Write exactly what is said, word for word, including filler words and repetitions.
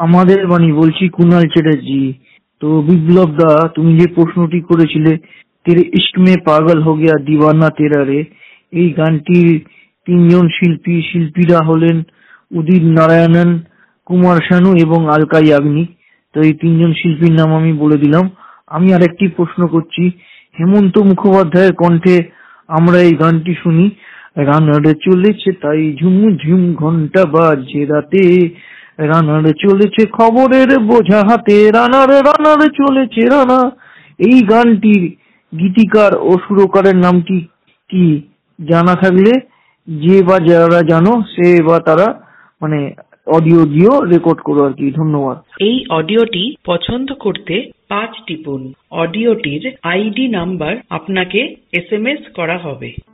আমাদের বাণী, বলছি কুনাল চ্যাটার্জি। তো বিপ্লব দা, তুমি যে প্রশ্নটি করেছিলে, তেরে ইস্ক মে পাগল হো গয়া দিওয়ানা তেরা রে, এই গানটির তিনজন শিল্পী শিল্পীরা হলেন উদিত নারায়ণন, কুমার শানু এবং আলকা ইয়াগনিক। তো এই তিনজন শিল্পীর নাম আমি বলে দিলাম। আমি আরেকটি প্রশ্ন করছি, হেমন্ত মুখোপাধ্যায়ের কণ্ঠে আমরা এই গানটি শুনি। রানার চলেছে তাই ঝুম ঝুম ঘন্টা বাজছে রাতে, রানার চলেছে খবরের বোঝা হাতে, রানার রানার চলেছে রানা। এই গানটির গীতিকার ও সুরকারের নামটি কি জানা থাকলে যে বা যারা জানো সে বা তারা মানে অডিও দিও, রেকর্ড করো আর কি। ধন্যবাদ। এই অডিওটি পছন্দ করতে পাঁচ টিপুন। অডিওটির আইডি নাম্বার আপনাকে এস এম এস করা হবে।